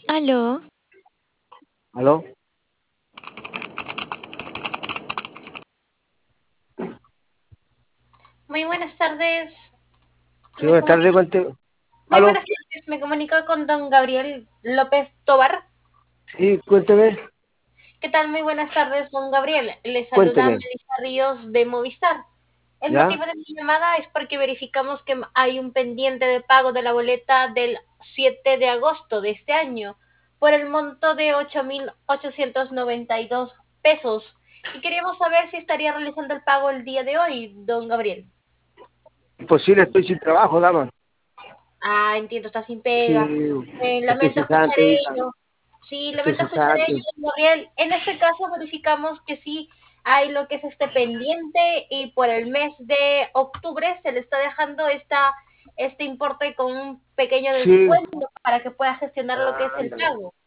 Aló, ¿Aló? muy buenas tardes. Sí, Me buenas tardes, comunico, muy ¿Aló? buenas tardes. Me comunico con don Gabriel López Tobar. Sí, cuénteme, ¿Qué tal? Muy buenas tardes, don Gabriel. Le saluda cuénteme, Melissa Ríos de Movistar. El ¿ya? motivo de mi llamada es porque verificamos que hay un pendiente de pago de la boleta del 7 de agosto de este año por el monto de 8.892 pesos. Y queríamos saber si estaría realizando el pago el día de hoy, don Gabriel. Imposible, estoy sin trabajo, dama. Ah, entiendo, está sin Sí, pega. estoy Lamento escuchar cesante, hija, ello. Sí, estoy lamento escuchar cesante. ello, Gabriel. En este caso verificamos que sí hay lo que es este pendiente y por el mes de octubre se le está dejando este importe con un pequeño Sí, descuento para que pueda gestionar lo que es el ándale. pago.